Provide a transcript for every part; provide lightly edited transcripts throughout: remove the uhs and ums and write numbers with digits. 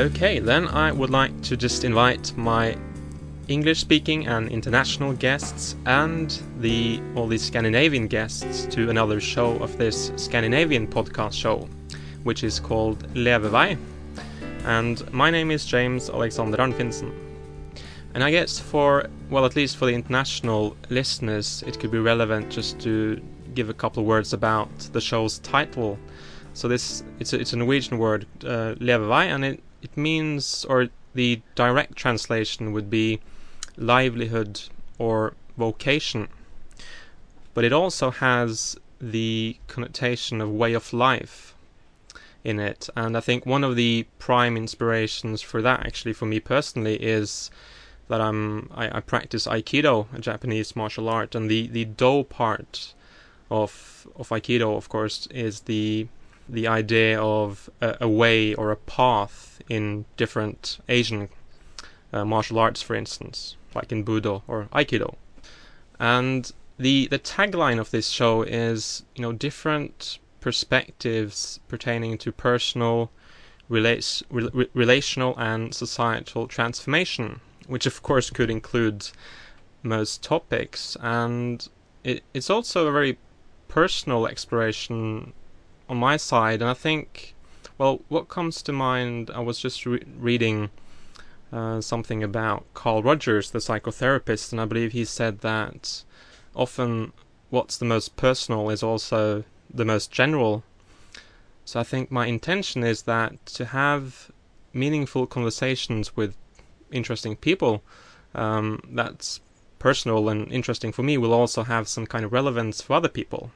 Okay, then I would like to just invite my English-speaking and international guests and all the Scandinavian guests to another show of this Scandinavian podcast show, which is called Levevei. And my name is James Alexander Arnfinsen. And I guess at least for the international listeners, it could be relevant just to give a couple of words about the show's title. So it's a Norwegian word, Levevei, and it means, or the direct translation would be livelihood or vocation. But it also has the connotation of way of life in it. And I think one of the prime inspirations for that, actually, for me personally, is that I practice Aikido, a Japanese martial art, and the Do part of Aikido, of course, is the idea of a way or a path in different Asian martial arts, for instance, like in Budo or Aikido. And the tagline of this show is, different perspectives pertaining to personal, relational and societal transformation, which of course could include most topics. And it's also a very personal exploration on my side. And I think, what comes to mind, I was just reading something about Carl Rogers, the psychotherapist, and I believe he said that often what's the most personal is also the most general. So I think my intention is that to have meaningful conversations with interesting people that's personal and interesting for me will also have some kind of relevance for other people.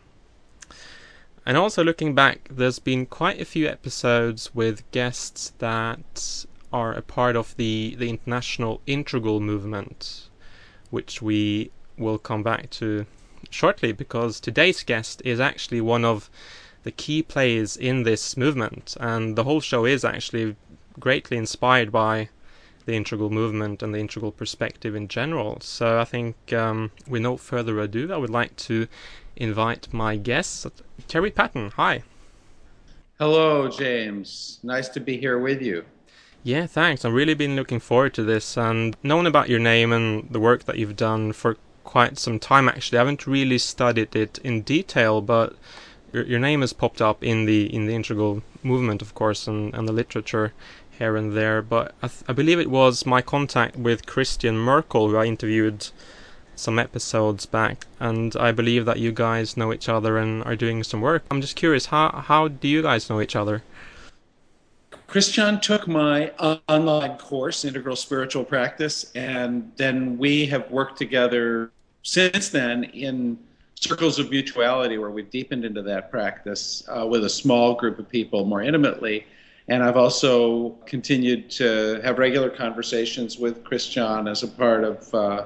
And also looking back, there's been quite a few episodes with guests that are a part of the international integral movement, which we will come back to shortly, because today's guest is actually one of the key players in this movement, and the whole show is actually greatly inspired by the integral movement and the integral perspective in general. So I think with no further ado, I would like to invite my guest, Terry Patton. Hi. Hello, James. Nice to be here with you. Yeah, thanks. I've really been looking forward to this and known about your name and the work that you've done for quite some time, actually. I haven't really studied it in detail, but your name has popped up in the integral movement, of course, and the literature here and there. But I believe it was my contact with Christian Merkel, who I interviewed some episodes back, and I believe that you guys know each other and are doing some work. I'm just curious, how do you guys know each other? Christian took my online course, Integral Spiritual Practice, and then we have worked together since then in circles of mutuality where we've deepened into that practice with a small group of people more intimately. And I've also continued to have regular conversations with Christian as a part of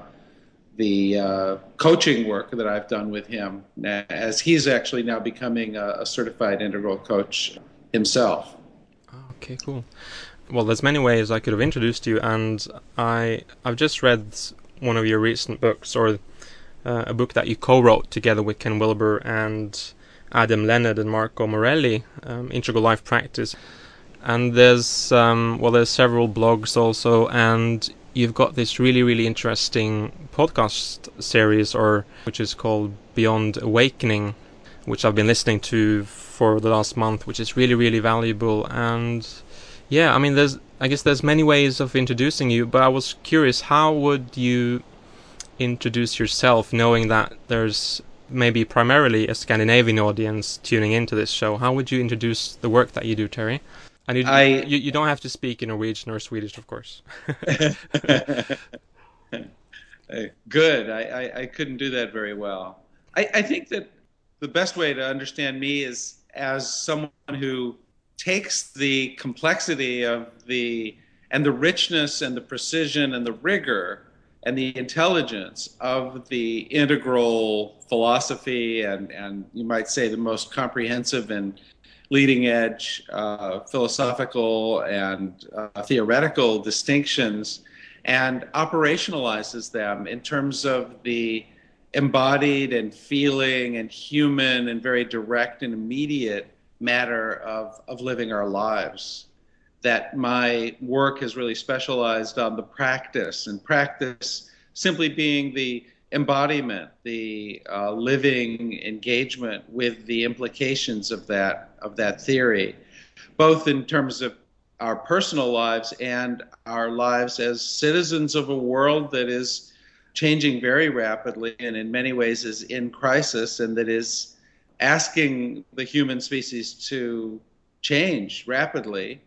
the coaching work that I've done with him, as he's actually now becoming a certified integral coach himself. Okay, cool. Well, there's many ways I could have introduced you, and I've just read one of your recent books, or a book that you co-wrote together with Ken Wilber and Adam Leonard and Marco Morelli, Integral Life Practice. And there's several blogs also, and you've got this really, really interesting podcast series, which is called Beyond Awakening, which I've been listening to for the last month, which is really, really valuable. And yeah, I mean, there's many ways of introducing you, but I was curious, how would you introduce yourself, knowing that there's maybe primarily a Scandinavian audience tuning into this show? How would you introduce the work that you do, Terry? And you don't have to speak in Norwegian or Swedish, of course. Good. I couldn't do that very well. I think that the best way to understand me is as someone who takes the complexity of and the richness and the precision and the rigor and the intelligence of the integral philosophy and you might say the most comprehensive and leading edge philosophical and theoretical distinctions, and operationalizes them in terms of the embodied and feeling and human and very direct and immediate matter of living our lives. that my work has really specialized on the practice, and practice simply being the embodiment, the living engagement with the implications of that theory, both in terms of our personal lives and our lives as citizens of a world that is changing very rapidly and in many ways is in crisis, and that is asking the human species to change rapidly.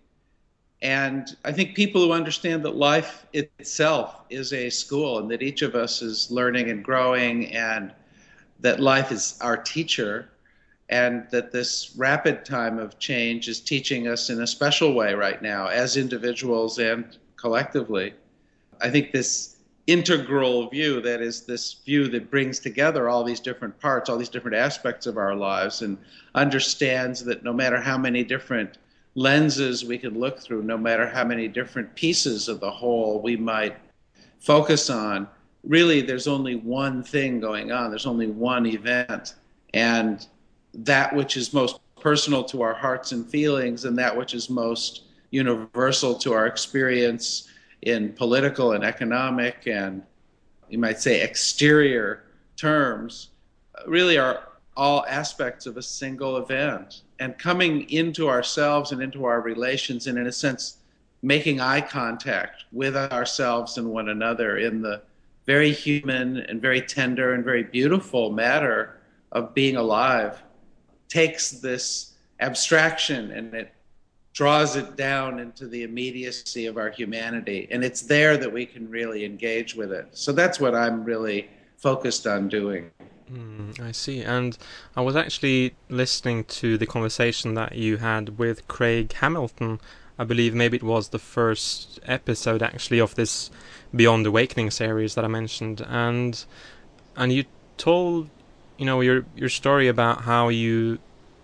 And I think people who understand that life itself is a school and that each of us is learning and growing, and that life is our teacher, and that this rapid time of change is teaching us in a special way right now as individuals and collectively. I think this integral view, that is this view that brings together all these different parts, all these different aspects of our lives, and understands that no matter how many different lenses we can look through, no matter how many different pieces of the whole we might focus on, really there's only one thing going on, there's only one event, and that which is most personal to our hearts and feelings, and that which is most universal to our experience in political and economic and, you might say, exterior terms, really are all aspects of a single event. And coming into ourselves and into our relations, and in a sense, making eye contact with ourselves and one another in the very human and very tender and very beautiful matter of being alive, takes this abstraction and it draws it down into the immediacy of our humanity. And it's there that we can really engage with it. So that's what I'm really focused on doing. I see. And I was actually listening to the conversation that you had with Craig Hamilton. I believe maybe it was the first episode actually of this Beyond Awakening series that I mentioned. And you told, your story about how you,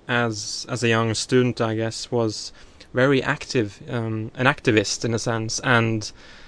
as a young student, I guess, was very active, an activist in a sense, and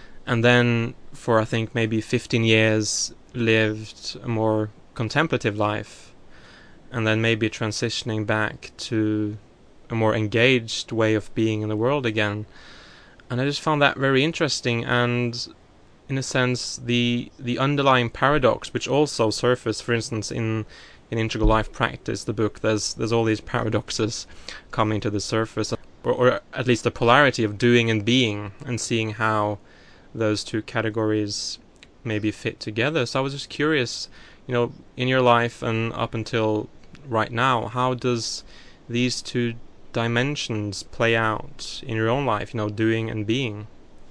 then for I think maybe 15 years lived a more contemplative life, and then maybe transitioning back to a more engaged way of being in the world again. And I just found that very interesting, and in a sense the underlying paradox which also surfaced, for instance, in Integral Life Practice, the book. There's all these paradoxes coming to the surface, or at least the polarity of doing and being, and seeing how those two categories maybe fit together. So I was just curious, in your life and up until right now, how does these two dimensions play out in your own life, doing and being?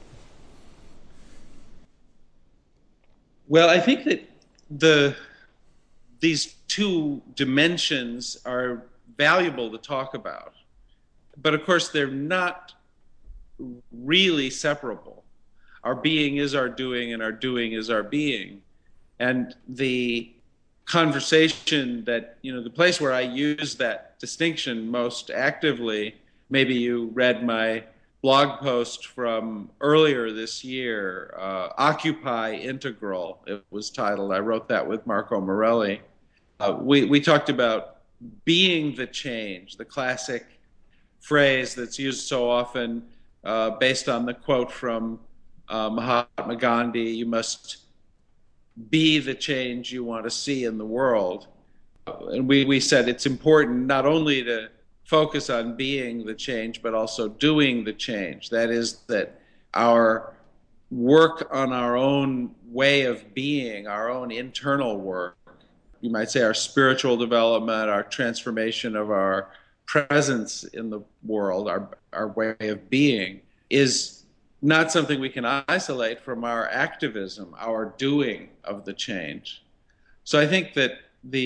Well, I think that these two dimensions are valuable to talk about. But of course, they're not really separable. Our being is our doing, and our doing is our being. And the conversation that, the place where I use that distinction most actively, maybe you read my blog post from earlier this year, Occupy Integral, it was titled. I wrote that with Marco Morelli. We talked about being the change, the classic phrase that's used so often based on the quote from Mahatma Gandhi, you must be the change you want to see in the world. And we said it's important not only to focus on being the change, but also doing the change. That is, that our work on our own way of being, our own internal work, you might say our spiritual development, our transformation of our presence in the world, our way of being, is not something we can isolate from our activism, our doing of the change. So I think that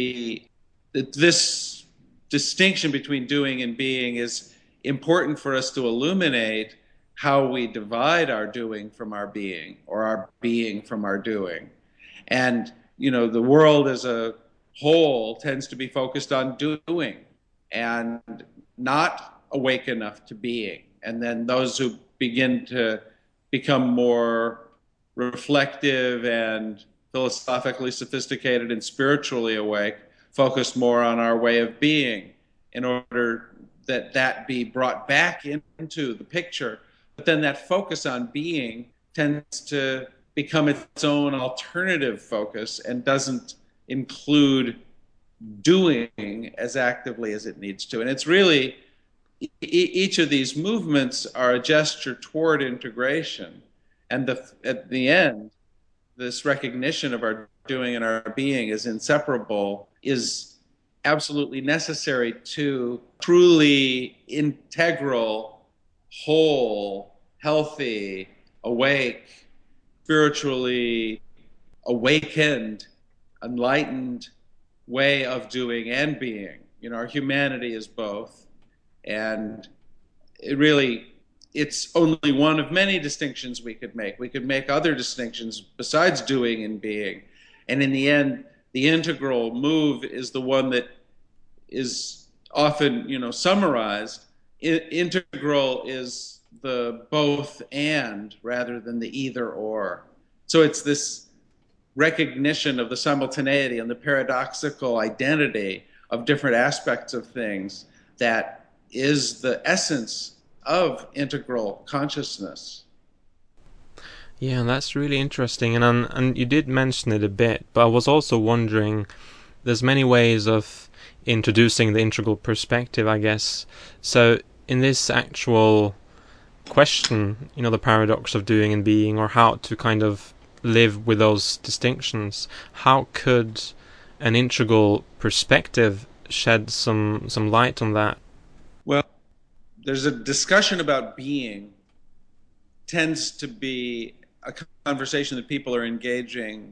this distinction between doing and being is important for us to illuminate how we divide our doing from our being, or our being from our doing. And, the world as a whole tends to be focused on doing and not awake enough to being. And then those who begin to become more reflective and philosophically sophisticated and spiritually awake focus more on our way of being, in order that be brought back into the picture then that focus on being tends to become its own alternative focus and doesn't include doing as actively as it needs to. And it's really, each of these movements are a gesture toward integration. And at the end, this recognition of our doing and our being is inseparable, is absolutely necessary to truly integral, whole, healthy, awake, spiritually awakened, enlightened way of doing and being. You know, our humanity is both. And it's only one of many distinctions we could make. We could make other distinctions besides doing and being. And in the end, the integral move is the one that is often, summarized. Integral is the both and rather than the either or. So it's this recognition of the simultaneity and the paradoxical identity of different aspects of things that is the essence of integral consciousness. Yeah, that's really interesting, and you did mention it a bit, but I was also wondering, there's many ways of introducing the integral perspective, I guess. So in this actual question, the paradox of doing and being, or how to kind of live with those distinctions, how could an integral perspective shed some light on that? Well, there's a discussion about being tends to be a conversation that people are engaging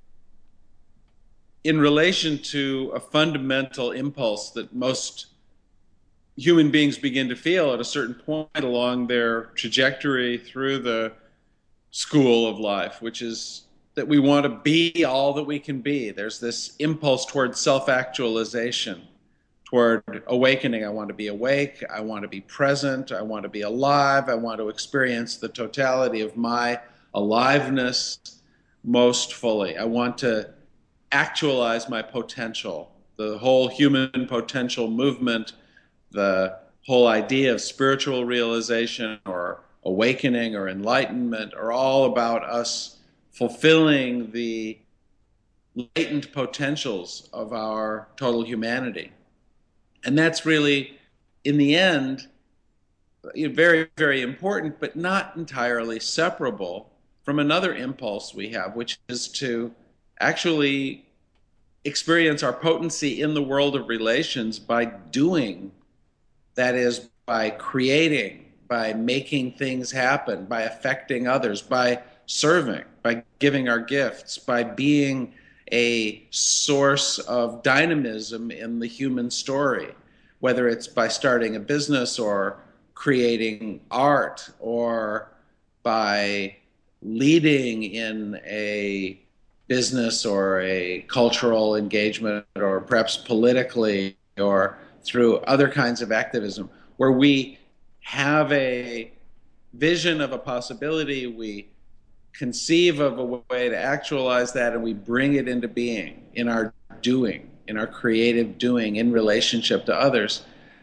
in relation to a fundamental impulse that most human beings begin to feel at a certain point along their trajectory through the school of life, which is that we want to be all that we can be. There's this impulse toward self-actualization, toward awakening. I want to be awake. I want to be present. I want to be alive. I want to experience the totality of my aliveness most fully. I want to actualize my potential. The whole human potential movement, the whole idea of spiritual realization or awakening or enlightenment are all about us fulfilling the latent potentials of our total humanity. And that's really, in the end, very, very important, but not entirely separable from another impulse we have, which is to actually experience our potency in the world of relations by doing. That is, by creating, by making things happen, by affecting others, by serving, by giving our gifts, by being a source of dynamism in the human story, whether it's by starting a business or creating art or by leading in a business or a cultural engagement or perhaps politically or through other kinds of activism, where we have a vision of a possibility, we conceive of a way to actualize that, and we bring it into being in our doing, in our creative doing in relationship to others.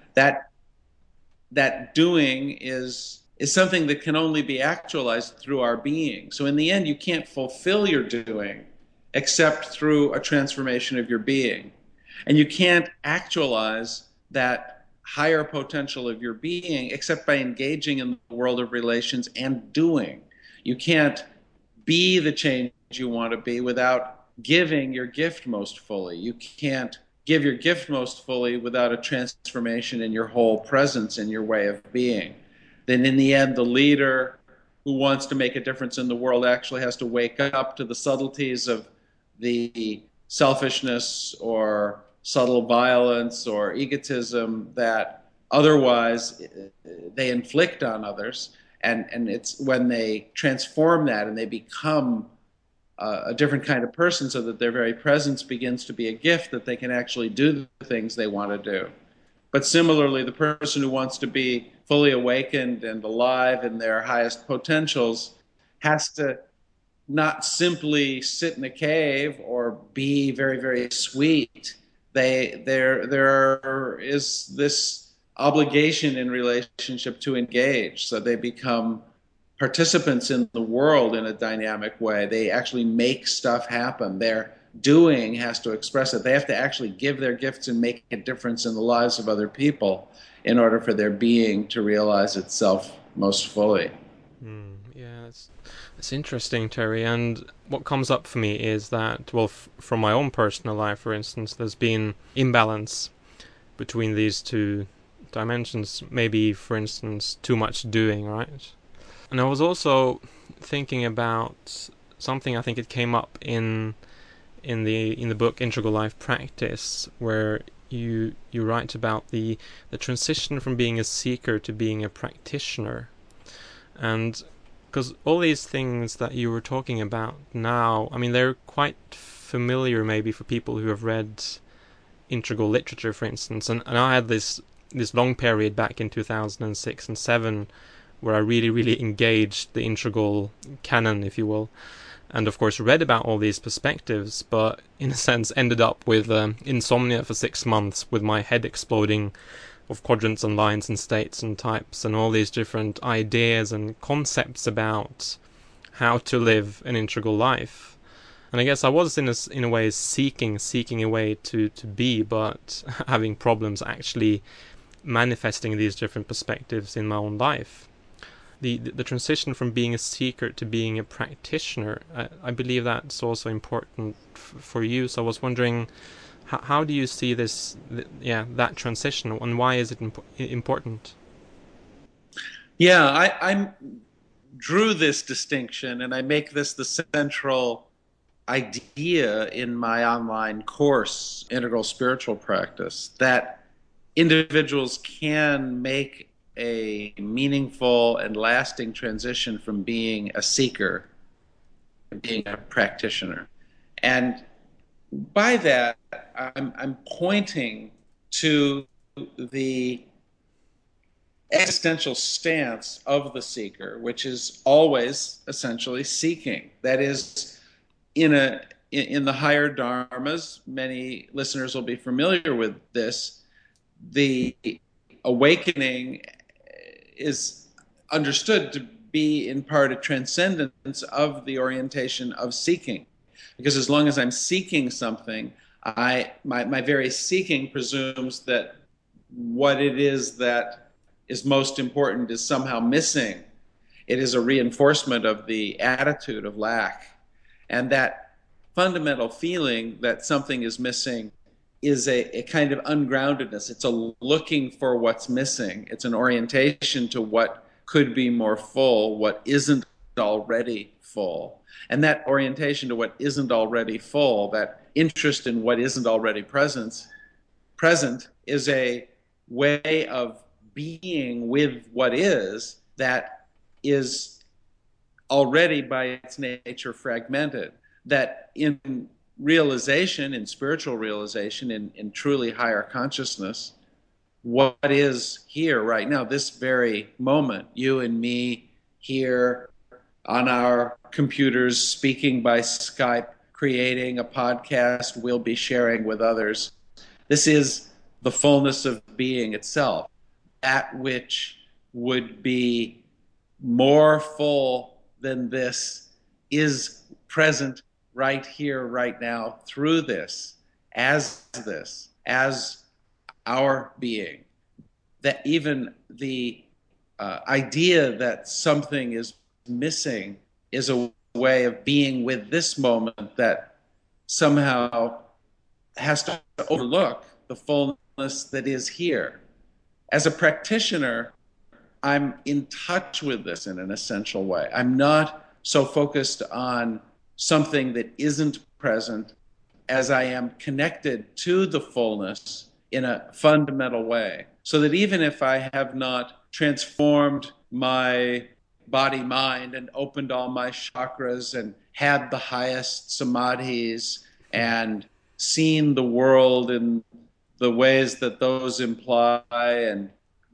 That doing is something that can only be actualized through our being. So in the end, you can't fulfill your doing except through a transformation of your being. And you can't actualize that higher potential of your being except by engaging in the world of relations and doing. You can't be the change you want to be without giving your gift most fully. You can't give your gift most fully without a transformation in your whole presence and your way of being. Then in the end, the leader who wants to make a difference in the world actually has to wake up to the subtleties of the selfishness or subtle violence or egotism that otherwise they inflict on others. And it's when they transform that and they become a different kind of person so that their very presence begins to be a gift that they can actually do the things they want to do. But similarly, the person who wants to be fully awakened and alive in their highest potentials has to not simply sit in a cave or be very, very sweet. There is this obligation in relationship to engage, so they become participants in the world in a dynamic way. They actually make stuff happen. Their doing has to express it. They have to actually give their gifts and make a difference in the lives of other people in order for their being to realize itself most fully. Yeah, that's interesting, Terry. And what comes up for me is that, well, from my own personal life, for instance, there's been imbalance between these two dimensions. Maybe, for instance, too much doing, right? And I was also thinking about something. I think it came up in the book Integral Life Practice, where you write about the transition from being a seeker to being a practitioner. And because all these things that you were talking about now, I mean, they're quite familiar maybe for people who have read integral literature, for instance. And I had this long period back in 2006 and 7 where I really engaged the integral canon, if you will, and of course read about all these perspectives, but in a sense ended up with insomnia for 6 months, with my head exploding of quadrants and lines and states and types and all these different ideas and concepts about how to live an integral life. And I guess I was in a way seeking a way to be, but having problems actually manifesting these different perspectives in my own life. The transition from being a seeker to being a practitioner, I believe that's also important for you. So I was wondering, how do you see this, that transition, and why is it important? Yeah, I drew this distinction, and I make this the central idea in my online course, Integral Spiritual Practice, that individuals can make a meaningful and lasting transition from being a seeker to being a practitioner. And by that, I'm pointing to the existential stance of the seeker, which is always essentially seeking. That is, in the higher dharmas, many listeners will be familiar with this, the awakening is understood to be in part a transcendence of the orientation of seeking. Because as long as I'm seeking something, my very seeking presumes that what it is that is most important is somehow missing. It is a reinforcement of the attitude of lack. And that fundamental feeling that something is missing is a kind of ungroundedness. It's a looking for what's missing. It's an orientation to what could be more full, what isn't already full. And that orientation to what isn't already full, that interest in what isn't already present, is a way of being with what is that is already by its nature fragmented. That in realization, in spiritual realization, in truly higher consciousness, what is here right now, this very moment, you and me here on our computers, speaking by Skype, creating a podcast we'll be sharing with others. This is the fullness of being itself. That which would be more full than this is present right here, right now, through this, as our being. That even the idea that something is missing is a way of being with this moment that somehow has to overlook the fullness that is here. As a practitioner, I'm in touch with this in an essential way. I'm not so focused on something that isn't present as I am connected to the fullness in a fundamental way. So that even if I have not transformed my body, mind, and opened all my chakras and had the highest samadhis and seen the world in the ways that those imply and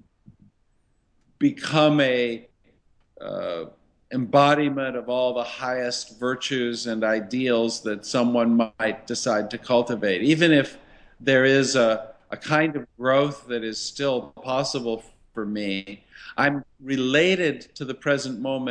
become a embodiment of all the highest virtues and ideals that someone might decide to cultivate. Even if there is a kind of growth that is still possible for me, I'm related to the present moment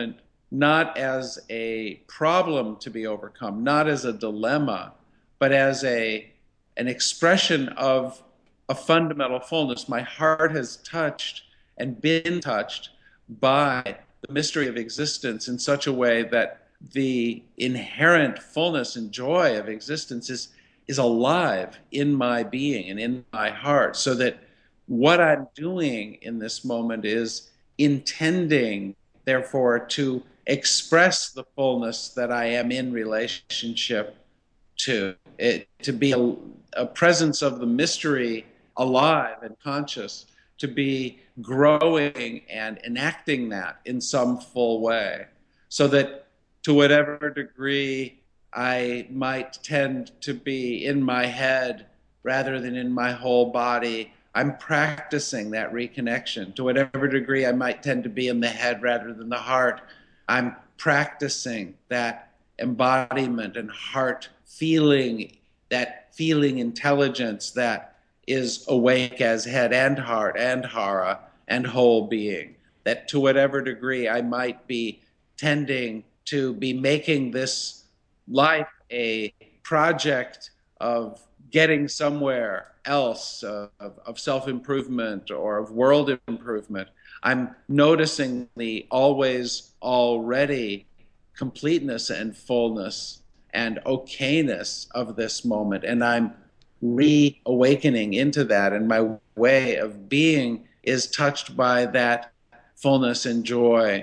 not as a problem to be overcome, not as a dilemma, but as an expression of a fundamental fullness. My heart has touched and been touched by the mystery of existence in such a way that the inherent fullness and joy of existence is alive in my being and in my heart, so that what I'm doing in this moment is intending, therefore, to express the fullness that I am in relationship to it, to be a presence of the mystery alive and conscious, to be growing and enacting that in some full way, so that to whatever degree I might tend to be in my head rather than in my whole body, I'm practicing that reconnection. To whatever degree I might tend to be in the head rather than the heart, I'm practicing that embodiment and heart feeling, that feeling intelligence that is awake as head and heart and hara and whole being. That to whatever degree I might be tending to be making this life a project of getting somewhere else, of self-improvement or of world improvement, I'm noticing the always already completeness and fullness and okayness of this moment. And I'm reawakening into that. And my way of being is touched by that fullness and joy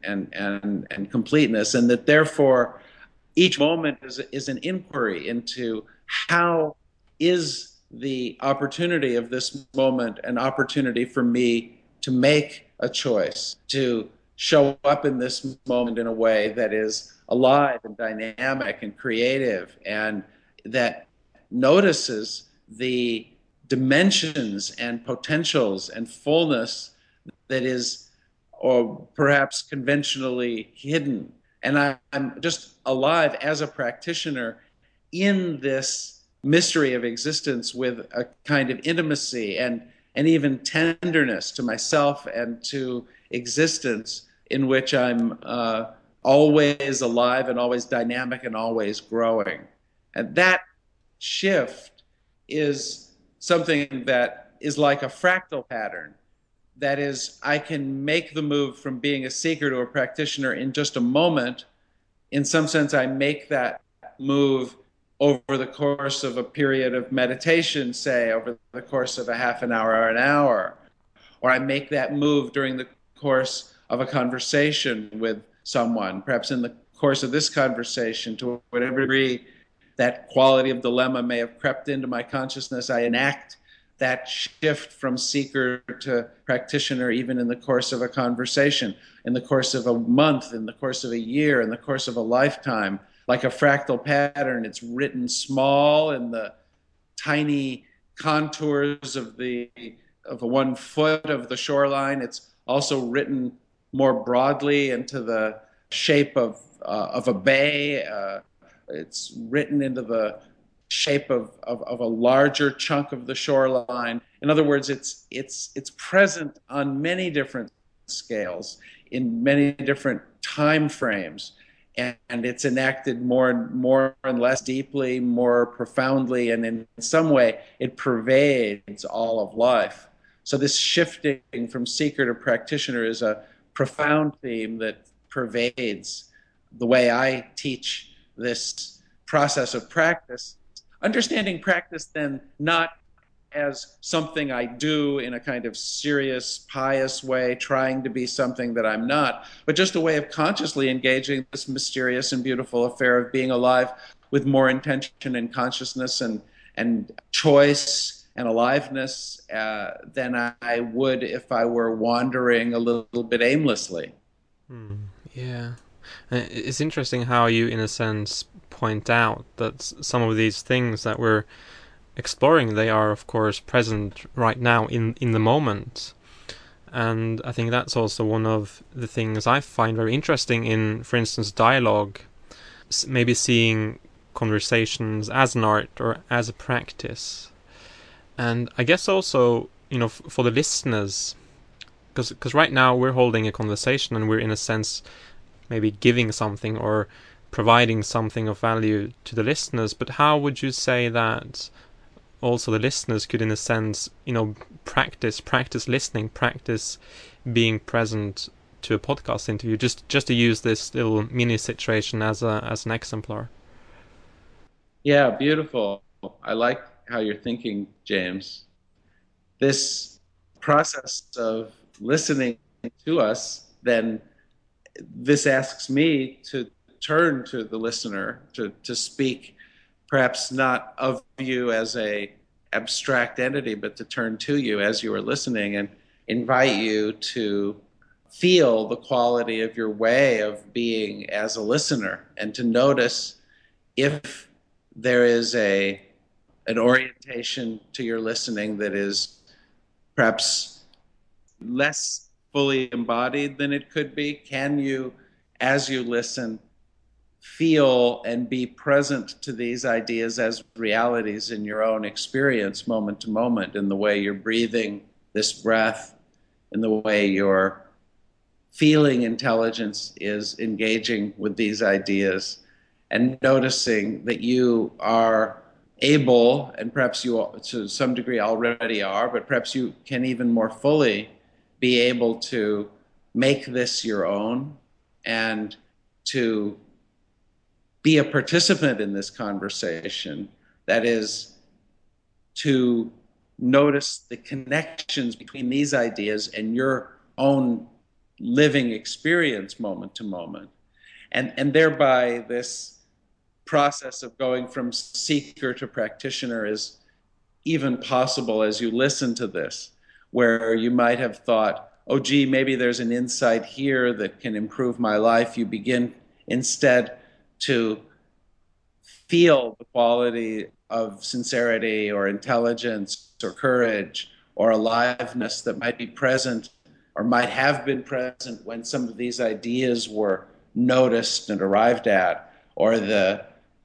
and completeness. And that therefore, each moment is an inquiry into how is the opportunity of this moment an opportunity for me to make a choice, to show up in this moment in a way that is alive and dynamic and creative, and that notices the dimensions and potentials and fullness that is, or perhaps conventionally hidden. And I'm just alive as a practitioner in this mystery of existence with a kind of intimacy and even tenderness to myself and to existence, in which I'm always alive and always dynamic and always growing. And that shift is something that is like a fractal pattern. That is, I can make the move from being a seeker to a practitioner in just a moment. In some sense, I make that move over the course of a period of meditation, say, over the course of a half an hour or an hour. Or I make that move during the course of a conversation with someone, perhaps in the course of this conversation, to whatever degree that quality of dilemma may have crept into my consciousness, I enact that shift from seeker to practitioner, even in the course of a conversation, in the course of a month, in the course of a year, in the course of a lifetime. Like a fractal pattern, it's written small in the tiny contours of a 1 foot of the shoreline. It's also written more broadly into the shape of a bay. It's written into the shape of a larger chunk of the shoreline. In other words, it's present on many different scales, in many different time frames, and it's enacted more and less deeply, more profoundly, and in some way it pervades all of life. So this shifting from seeker to practitioner is a profound theme that pervades the way I teach this process of practice. Understanding practice then not as something I do in a kind of serious, pious way, trying to be something that I'm not, but just a way of consciously engaging this mysterious and beautiful affair of being alive with more intention and consciousness and choice and aliveness than I would if I were wandering a little bit aimlessly. Yeah. It's interesting how you, in a sense, point out that some of these things that we're exploring, they are of course present right now in the moment. And I think that's also one of the things I find very interesting in, for instance, dialogue, maybe seeing conversations as an art or as a practice. And I guess also, for the listeners, because right now we're holding a conversation and we're in a sense maybe giving something or providing something of value to the listeners, but how would you say that also the listeners could, in a sense, practice listening, practice being present to a podcast interview, just to use this little mini situation as an exemplar? Yeah, beautiful. I like how you're thinking, James. This process of listening to us, then this asks me to turn to the listener, to speak perhaps not of you as a abstract entity, but to turn to you as you are listening and invite you to feel the quality of your way of being as a listener, and to notice if there is an orientation to your listening that is perhaps less fully embodied than it could be. Can you, as you listen, feel and be present to these ideas as realities in your own experience, moment to moment, in the way you're breathing this breath, in the way your feeling intelligence is engaging with these ideas, and noticing that you are able, and perhaps you to some degree already are, but perhaps you can even more fully be able to make this your own and to be a participant in this conversation. That is, to notice the connections between these ideas and your own living experience moment to moment. And thereby this process of going from seeker to practitioner is even possible as you listen to this, where you might have thought, oh, gee, maybe there's an insight here that can improve my life. You begin instead to feel the quality of sincerity or intelligence or courage or aliveness that might be present or might have been present when some of these ideas were noticed and arrived at, or the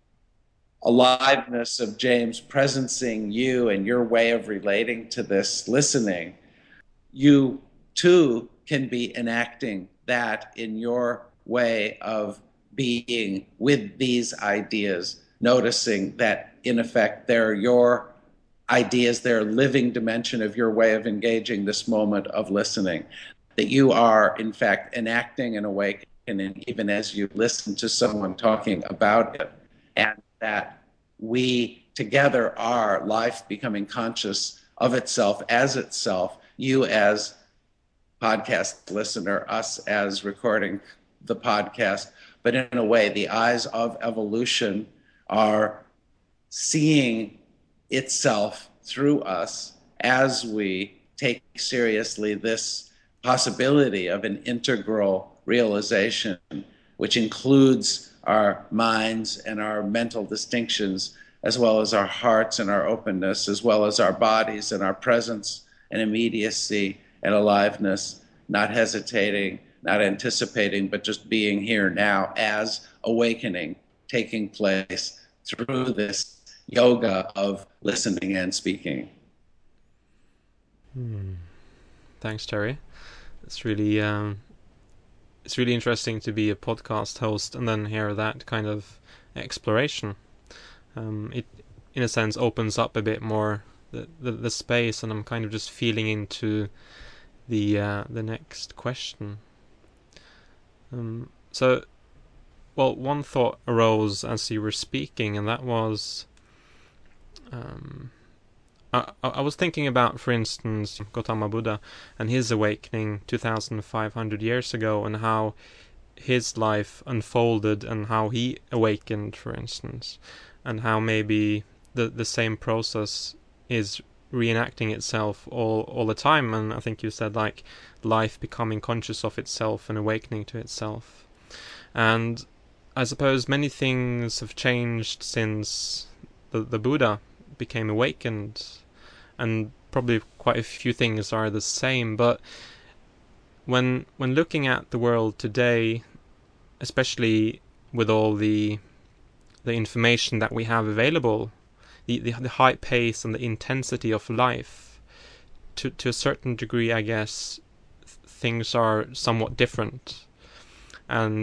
aliveness of James presencing you and your way of relating to this listening. You too can be enacting that in your way of being with these ideas, noticing that in effect they're your ideas, they're a living dimension of your way of engaging this moment of listening, that you are in fact enacting and awakening even as you listen to someone talking about it, and that we together are life becoming conscious of itself as itself, you as podcast listener, us as recording the podcast, but in a way the eyes of evolution are seeing itself through us as we take seriously this possibility of an integral realization, which includes our minds and our mental distinctions, as well as our hearts and our openness, as well as our bodies and our presence and immediacy and aliveness, not hesitating, not anticipating, but just being here now as awakening taking place through this yoga of listening and speaking. Thanks, Terry. It's really interesting to be a podcast host and then hear that kind of exploration. It, in a sense, opens up a bit more the space, and I'm kind of just feeling into the next question. So, one thought arose as you were speaking, and that was, I was thinking about, for instance, Gautama Buddha and his awakening 2,500 years ago, and how his life unfolded and how he awakened, for instance, and how maybe the same process is reenacting itself all the time. And I think you said, like, life becoming conscious of itself and awakening to itself. And I suppose many things have changed since the Buddha became awakened, and probably quite a few things are the same. But when looking at the world today, especially with all the information that we have available, the high pace and the intensity of life, to a certain degree, I guess, things are somewhat different. And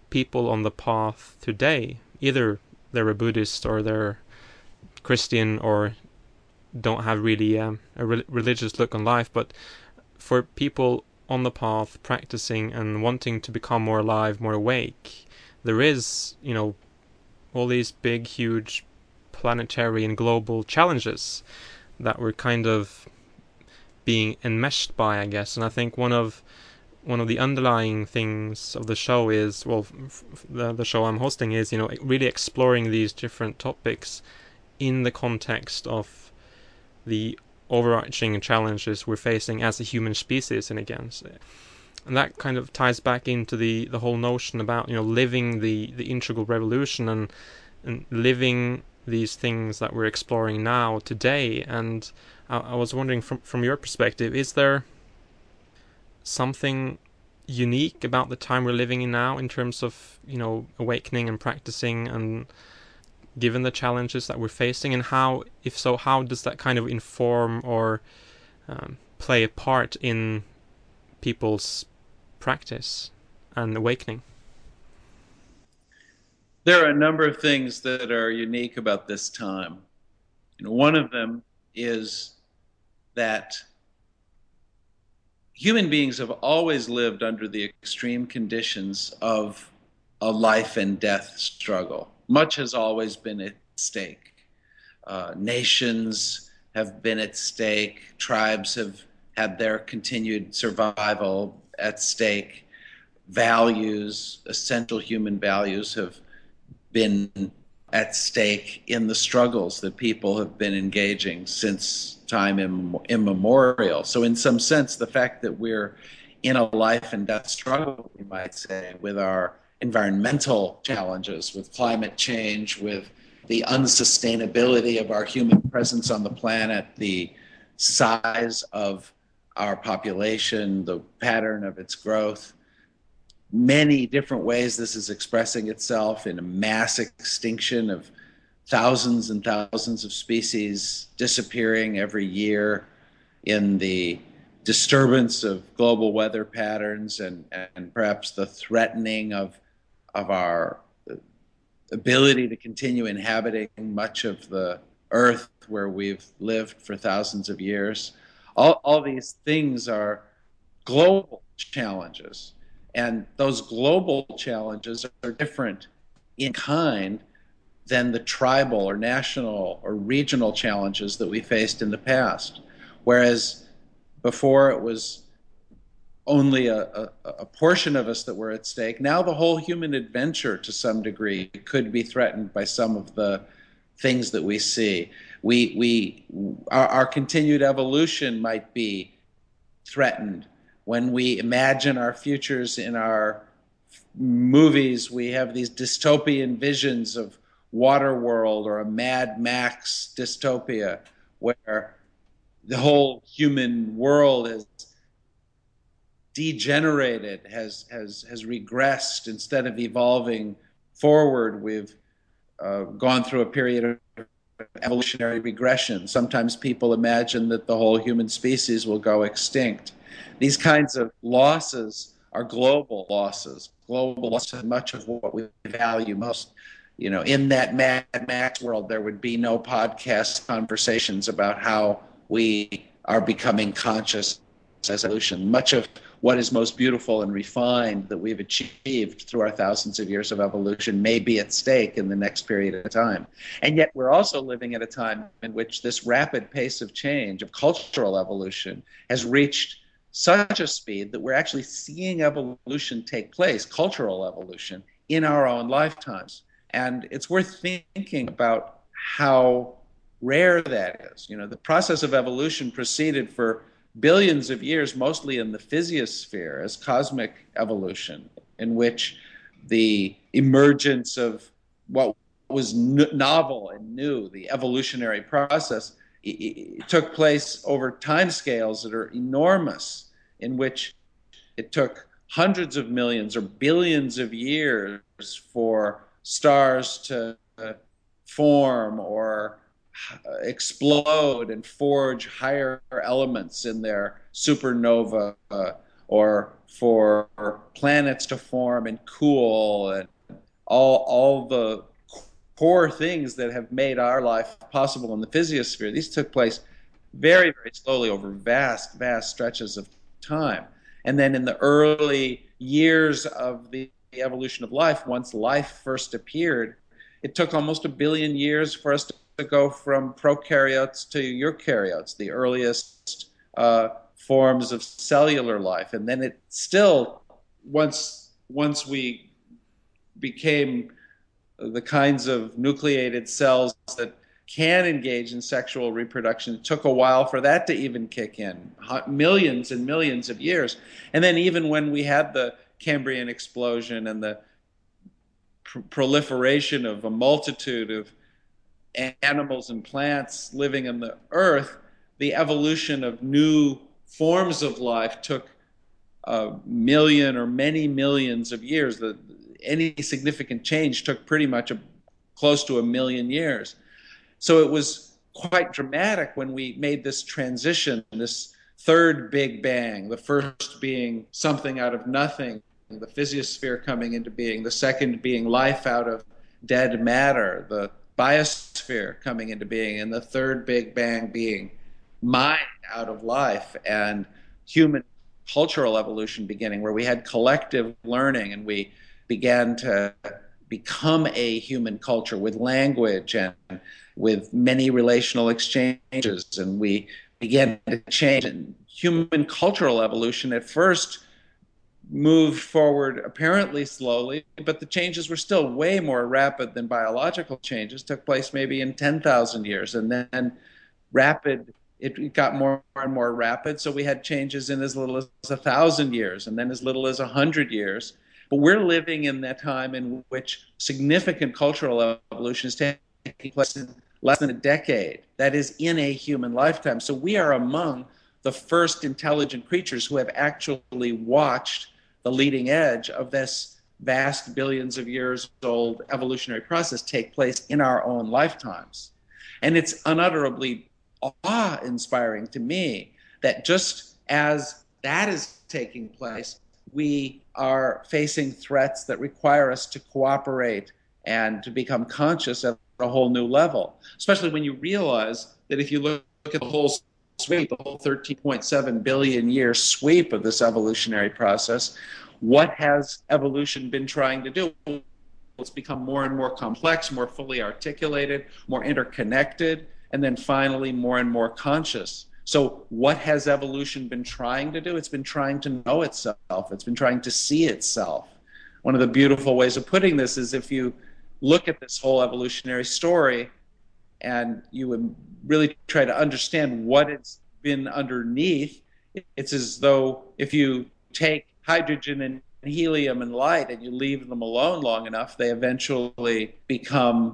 people on the path today, either they're a Buddhist or they're Christian or don't have really a religious look on life, but for people on the path practicing and wanting to become more alive, more awake, there is, all these big, huge planetary and global challenges that we're kind of being enmeshed by, I guess. And I think one of the underlying things of the show is, the show I'm hosting is, really exploring these different topics in the context of the overarching challenges we're facing as a human species, and that kind of ties back into the whole notion about living the integral revolution and living these things that we're exploring now today. And I was wondering, from your perspective, is there something unique about the time we're living in now in terms of awakening and practicing, and given the challenges that we're facing, and how, if so, how does that kind of inform or play a part in people's practice and awakening? There are a number of things that are unique about this time. One of them is that human beings have always lived under the extreme conditions of a life and death struggle. Much has always been at stake. Nations have been at stake. Tribes have had their continued survival at stake. Values, essential human values, have been at stake in the struggles that people have been engaging since time immemorial. So in some sense, the fact that we're in a life and death struggle, we might say, with our environmental challenges, with climate change, with the unsustainability of our human presence on the planet, the size of our population, the pattern of its growth, many different ways this is expressing itself in a mass extinction of thousands and thousands of species disappearing every year, in the disturbance of global weather patterns, and perhaps the threatening of our ability to continue inhabiting much of the earth where we've lived for thousands of years. All these things are global challenges. And those global challenges are different in kind than the tribal or national or regional challenges that we faced in the past. Whereas before it was only a portion of us that were at stake, now the whole human adventure to some degree could be threatened by some of the things that we see. Our continued evolution might be threatened. When we imagine our futures in our movies, we have these dystopian visions of Waterworld or a Mad Max dystopia where the whole human world has degenerated, has regressed. Instead of evolving forward, we've gone through a period of evolutionary regression. Sometimes people imagine that the whole human species will go extinct. These kinds of losses are global losses. Global losses, much of what we value most. In that Mad Max world, there would be no podcast conversations about how we are becoming conscious as evolution. Much of what is most beautiful and refined that we've achieved through our thousands of years of evolution may be at stake in the next period of time. And yet we're also living at a time in which this rapid pace of change, of cultural evolution, has reached such a speed that we're actually seeing evolution take place, cultural evolution, in our own lifetimes. And it's worth thinking about how rare that is. The process of evolution proceeded for billions of years, mostly in the physiosphere, as cosmic evolution, in which the emergence of what was novel and new, the evolutionary process, it took place over timescales that are enormous, in which it took hundreds of millions or billions of years for stars to form or explode and forge higher elements in their supernova or for planets to form and cool, and all the core things that have made our life possible in the physiosphere. These took place very, very slowly over vast, vast stretches of time. And then in the early years of the evolution of life, once life first appeared, it took almost 1 billion years for us to go from prokaryotes to eukaryotes, the earliest forms of cellular life. And then it still, once we became the kinds of nucleated cells that can engage in sexual reproduction, it took a while for that to even kick in, millions and millions of years. And then even when we had the Cambrian explosion and the proliferation of a multitude of animals and plants living on the earth, the evolution of new forms of life took a million or many millions of years. Any significant change took pretty much close to 1 million years. So it was quite dramatic when we made this transition, this third Big Bang, the first being something out of nothing, the physiosphere coming into being, the second being life out of dead matter, the biosphere coming into being, and the third Big Bang being mind out of life, and human cultural evolution beginning, where we had collective learning and we began to become a human culture with language and with many relational exchanges, and we began to change. And human cultural evolution at first moved forward apparently slowly, but the changes were still way more rapid than biological changes. Took place maybe in 10,000 years, and then it got more and more rapid. So we had changes in as little as 1,000 years, and then as little as 100 years. But we're living in that time in which significant cultural evolution is taking place in less than a decade. That is in a human lifetime. So we are among the first intelligent creatures who have actually watched the leading edge of this vast billions of years old evolutionary process take place in our own lifetimes. And it's unutterably awe-inspiring to me that just as that is taking place, we are facing threats that require us to cooperate and to become conscious at a whole new level, especially when you realize that if you look at the whole sweep, the whole 13.7 billion year sweep of this evolutionary process, what has evolution been trying to do? It's become more and more complex, more fully articulated, more interconnected, and then finally more and more conscious. So what has evolution been trying to do? It's been trying to know itself. It's been trying to see itself. One of the beautiful ways of putting this is if you look at this whole evolutionary story and you would really try to understand what it's been underneath, it's as though if you take hydrogen and helium and light and you leave them alone long enough, they eventually become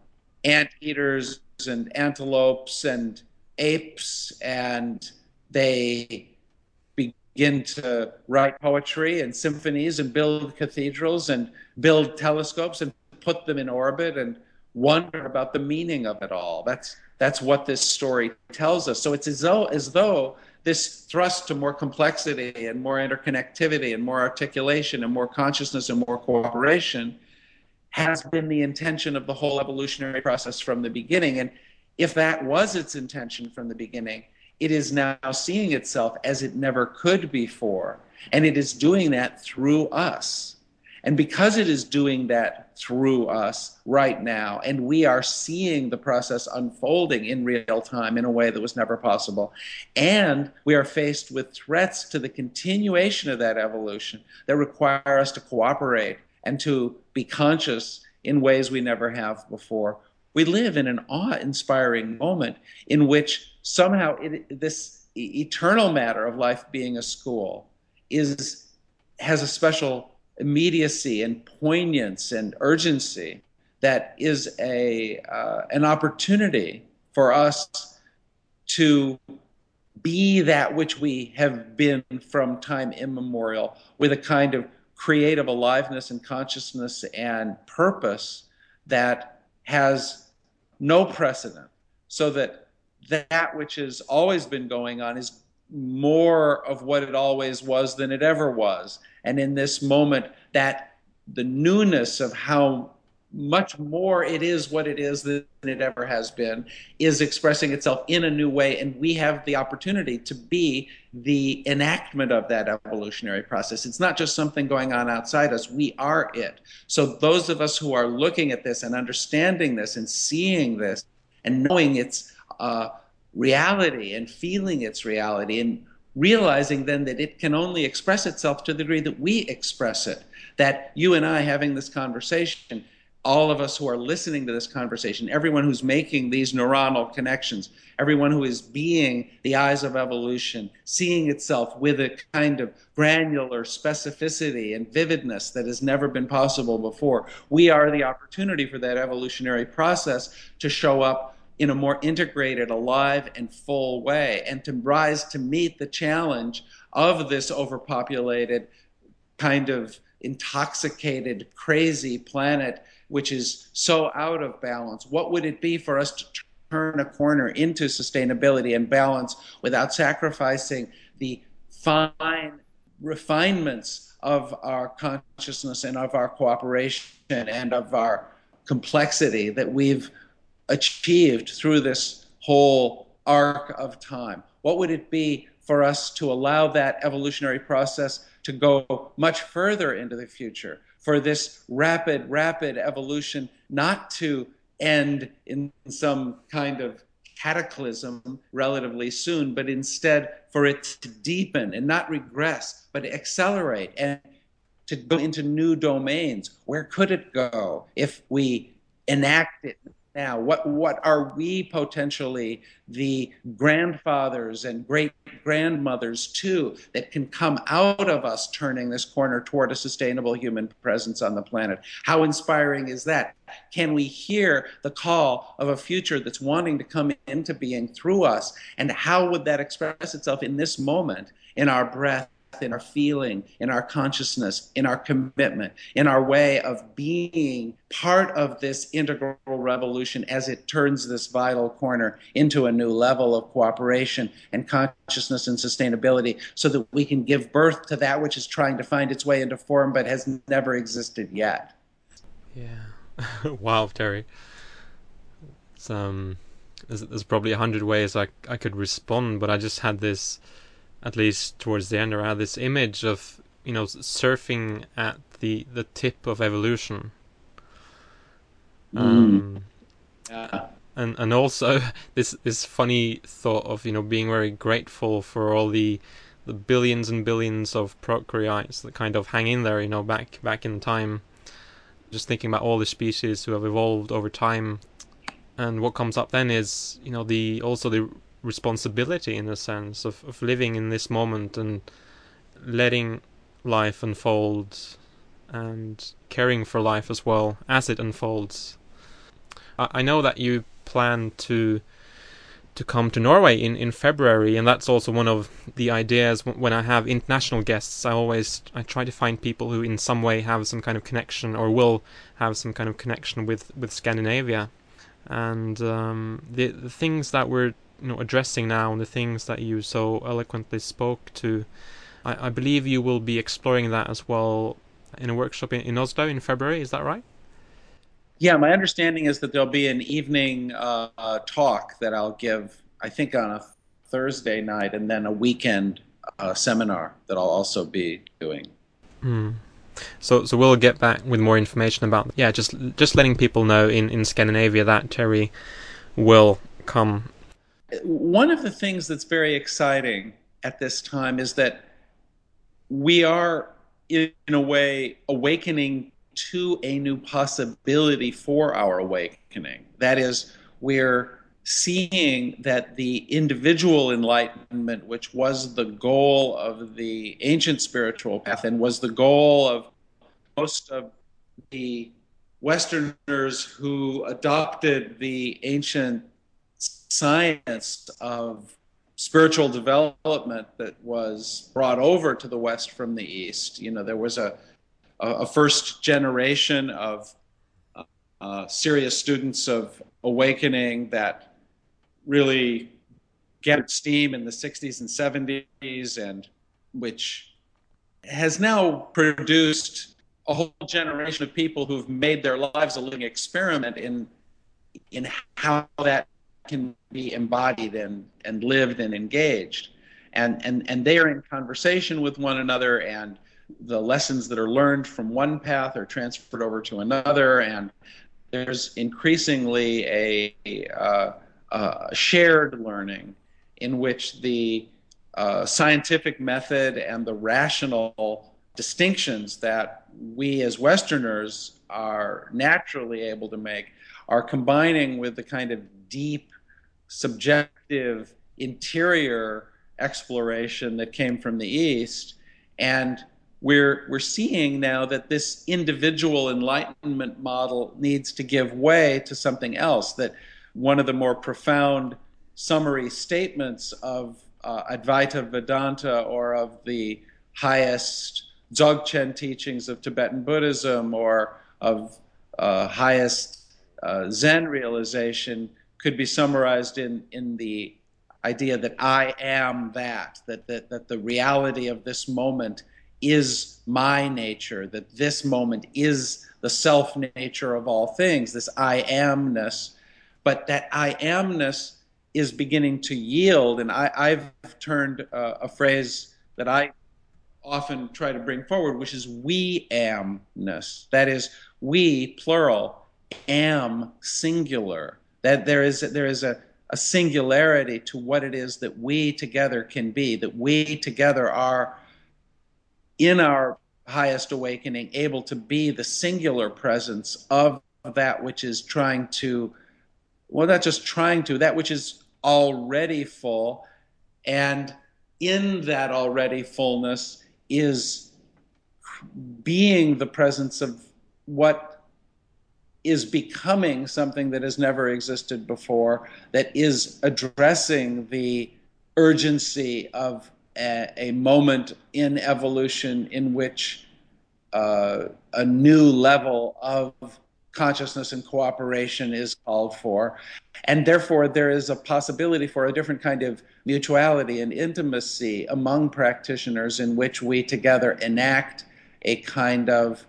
anteaters and antelopes and apes, and they begin to write poetry and symphonies and build cathedrals and build telescopes and put them in orbit and wonder about the meaning of it all. That's what this story tells us. So it's as though this thrust to more complexity and more interconnectivity and more articulation and more consciousness and more cooperation has been the intention of the whole evolutionary process from the beginning. And if that was its intention from the beginning, it is now seeing itself as it never could before. And it is doing that through us. And because it is doing that through us right now, and we are seeing the process unfolding in real time in a way that was never possible, and we are faced with threats to the continuation of that evolution that require us to cooperate and to be conscious in ways we never have before, we live in an awe-inspiring moment in which somehow this eternal matter of life being a school has a special immediacy and poignance and urgency that is an opportunity for us to be that which we have been from time immemorial, with a kind of creative aliveness and consciousness and purpose that has no precedent, so that which has always been going on is more of what it always was than it ever was. And in this moment, that the newness of how much more it is what it is than it ever has been is expressing itself in a new way. And we have the opportunity to be the enactment of that evolutionary process. It's not just something going on outside us, we are it. So those of us who are looking at this and understanding this and seeing this and knowing its reality and feeling its reality and realizing then that it can only express itself to the degree that we express it. That you and I having this conversation, all of us who are listening to this conversation, everyone who's making these neuronal connections, everyone who is being the eyes of evolution, seeing itself with a kind of granular specificity and vividness that has never been possible before, we are the opportunity for that evolutionary process to show up in a more integrated, alive, and full way, and to rise to meet the challenge of this overpopulated, kind of intoxicated, crazy planet, which is so out of balance. What would it be for us to turn a corner into sustainability and balance without sacrificing the fine refinements of our consciousness and of our cooperation and of our complexity that we've achieved through this whole arc of time? What would it be for us to allow that evolutionary process to go much further into the future, for this rapid evolution not to end in some kind of cataclysm relatively soon, but instead for it to deepen and not regress, but accelerate and to go into new domains? Where could it go if we enact it now? What are we potentially the grandfathers and great grandmothers too that can come out of us turning this corner toward a sustainable human presence on the planet? How inspiring is that? Can we hear the call of a future that's wanting to come into being through us? And how would that express itself in this moment, in our breath, in our feeling, in our consciousness, in our commitment, in our way of being part of this integral revolution as it turns this vital corner into a new level of cooperation and consciousness and sustainability, so that we can give birth to that which is trying to find its way into form but has never existed yet. Yeah. Wow, Terry. It's, there's probably 100 ways I could respond, but I just had this, at least towards the end, I had this image of, surfing at the tip of evolution. Yeah. And also this funny thought of, being very grateful for all the billions and billions of prokaryotes that kind of hang in there, back in time. Just thinking about all the species who have evolved over time, and what comes up then is, the responsibility, in a sense, of living in this moment and letting life unfold and caring for life as well as it unfolds. I know that you plan to come to Norway in February, and that's also one of the ideas. When I have international guests, I try to find people who in some way have some kind of connection, or will have some kind of connection with Scandinavia. And the things that we're addressing now, and the things that you so eloquently spoke to, I believe you will be exploring that as well in a workshop in Oslo in February. Is that right? Yeah, my understanding is that there'll be an evening talk that I'll give, I think, on a Thursday night, and then a weekend seminar that I'll also be doing. So we'll get back with more information about, just letting people know in Scandinavia that Terry will come. One of the things that's very exciting at this time is that we are, in a way, awakening to a new possibility for our awakening. That is, we're seeing that the individual enlightenment, which was the goal of the ancient spiritual path and was the goal of most of the Westerners who adopted the ancient science of spiritual development that was brought over to the West from the East. There was a first generation of serious students of awakening that really gathered steam in the 60s and 70s, and which has now produced a whole generation of people who've made their lives a living experiment in how that can be embodied and lived and engaged. And they are in conversation with one another, and the lessons that are learned from one path are transferred over to another, and there's increasingly a shared learning in which the scientific method and the rational distinctions that we as Westerners are naturally able to make are combining with the kind of deep, subjective, interior exploration that came from the East. And we're seeing now that this individual enlightenment model needs to give way to something else, that one of the more profound summary statements of Advaita Vedanta, or of the highest Dzogchen teachings of Tibetan Buddhism, or of highest Zen realization, could be summarized in the idea that I am that the reality of this moment is my nature, that this moment is the self nature of all things, this I amness. But that I amness is beginning to yield, and I've turned a phrase that I often try to bring forward, which is we amness. That is, we, plural, am, singular. That there is a singularity to what it is that we together can be, that we together are, in our highest awakening, able to be the singular presence of that which is trying to, well, not just trying to, that which is already full, and in that already fullness is being the presence of what is becoming something that has never existed before, that is addressing the urgency of a moment in evolution in which a new level of consciousness and cooperation is called for. And therefore, there is a possibility for a different kind of mutuality and intimacy among practitioners in which we together enact a kind of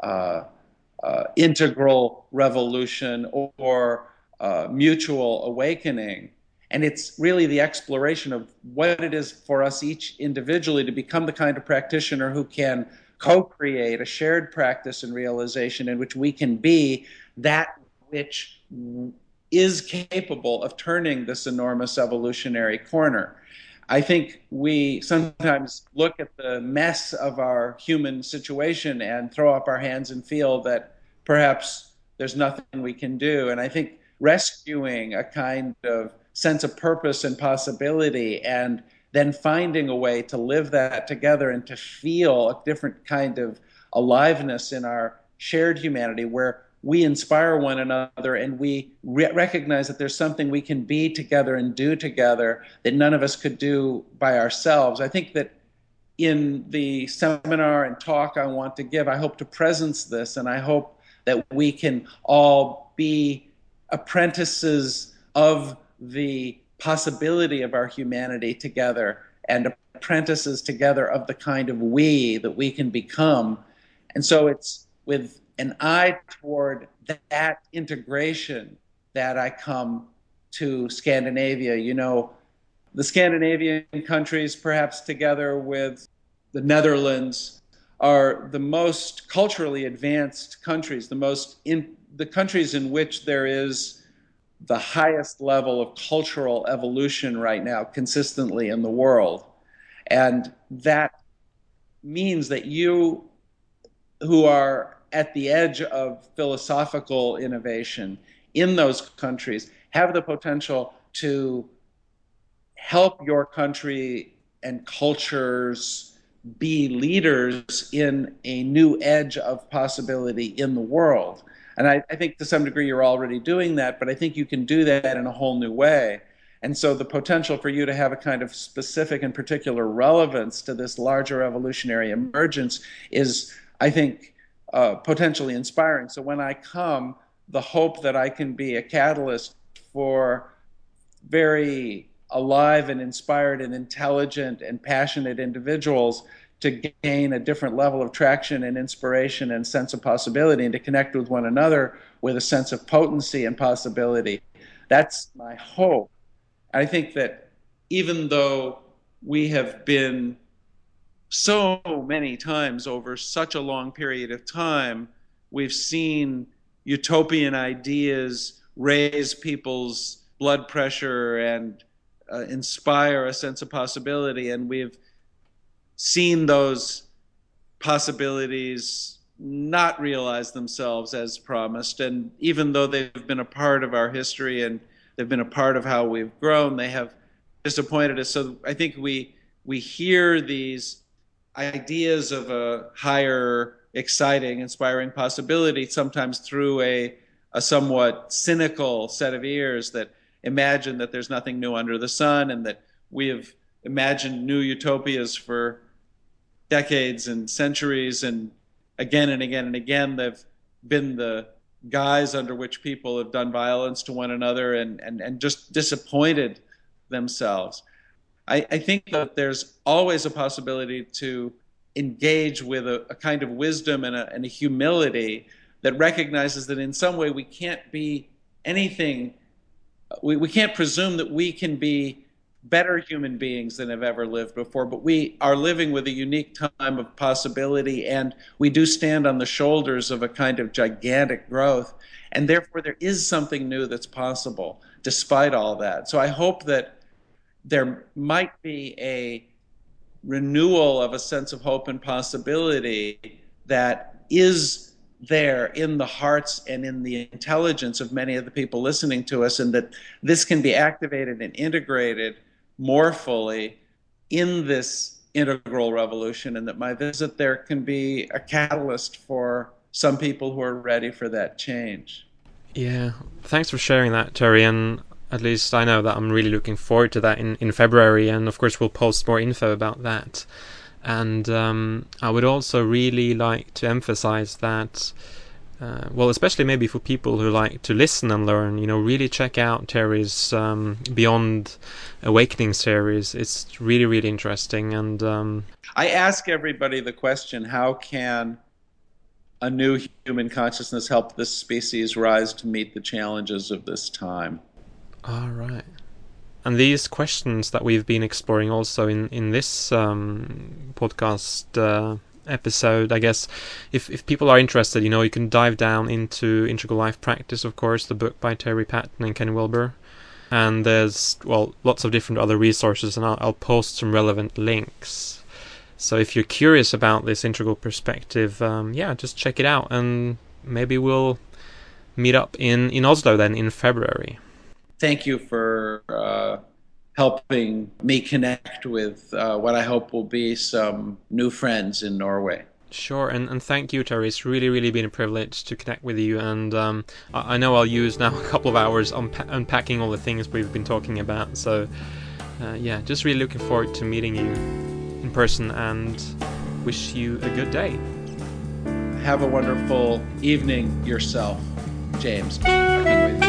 integral revolution or mutual awakening. And it's really the exploration of what it is for us each individually to become the kind of practitioner who can co-create a shared practice and realization in which we can be that which is capable of turning this enormous evolutionary corner. I think we sometimes look at the mess of our human situation and throw up our hands and feel that perhaps there's nothing we can do. And I think rescuing a kind of sense of purpose and possibility, and then finding a way to live that together and to feel a different kind of aliveness in our shared humanity, where we inspire one another and we recognize that there's something we can be together and do together that none of us could do by ourselves. I think that in the seminar and talk I want to give, I hope to presence this, and I hope that we can all be apprentices of the possibility of our humanity together, and apprentices together of the kind of we that we can become. And so it's with an eye toward that integration that I come to Scandinavia. You know, the Scandinavian countries, perhaps together with the Netherlands, are the most culturally advanced countries, the countries in which there is the highest level of cultural evolution right now consistently in the world. And that means that you, who are at the edge of philosophical innovation in those countries, have the potential to help your country and cultures be leaders in a new edge of possibility in the world. And I think to some degree you're already doing that, but I think you can do that in a whole new way. And so the potential for you to have a kind of specific and particular relevance to this larger evolutionary emergence is, I think, potentially inspiring. So when I come, the hope that I can be a catalyst for very alive and inspired and intelligent and passionate individuals to gain a different level of traction and inspiration and sense of possibility, and to connect with one another with a sense of potency and possibility. That's my hope. I think that even though we have been so many times over such a long period of time, we've seen utopian ideas raise people's blood pressure and inspire a sense of possibility, and we've seen those possibilities not realize themselves as promised. And even though they've been a part of our history and they've been a part of how we've grown, they have disappointed us. So I think we hear these ideas of a higher, exciting, inspiring possibility sometimes through a somewhat cynical set of ears that imagine that there's nothing new under the sun, and that we have imagined new utopias for decades and centuries, and again and again and again they've been the guise under which people have done violence to one another and just disappointed themselves. I think that there's always a possibility to engage with a kind of wisdom and a humility that recognizes that in some way we can't be anything, we can't presume that we can be better human beings than have ever lived before, but we are living with a unique time of possibility, and we do stand on the shoulders of a kind of gigantic growth, and therefore there is something new that's possible despite all that. So I hope that there might be a renewal of a sense of hope and possibility that is there in the hearts and in the intelligence of many of the people listening to us, and that this can be activated and integrated more fully in this integral revolution, and that my visit there can be a catalyst for some people who are ready for that change. Yeah, thanks for sharing that, Terry, and at least I know that I'm really looking forward to that in February, and of course we'll post more info about that. And I would also really like to emphasize that, well, especially maybe for people who like to listen and learn, really check out Terry's Beyond Awakening series. It's really, really interesting. And I ask everybody the question, how can a new human consciousness help this species rise to meet the challenges of this time? All right. And these questions that we've been exploring also in this podcast episode, I guess, if people are interested, you can dive down into Integral Life Practice, of course, the book by Terry Patton and Ken Wilber. And there's, lots of different other resources, and I'll post some relevant links. So if you're curious about this integral perspective, just check it out, and maybe we'll meet up in Oslo then in February. Thank you for helping me connect with what I hope will be some new friends in Norway. Sure, and thank you, Terry. It's really, really been a privilege to connect with you, and I know I'll use now a couple of hours unpacking all the things we've been talking about. So, just really looking forward to meeting you in person, and wish you a good day. Have a wonderful evening yourself, James.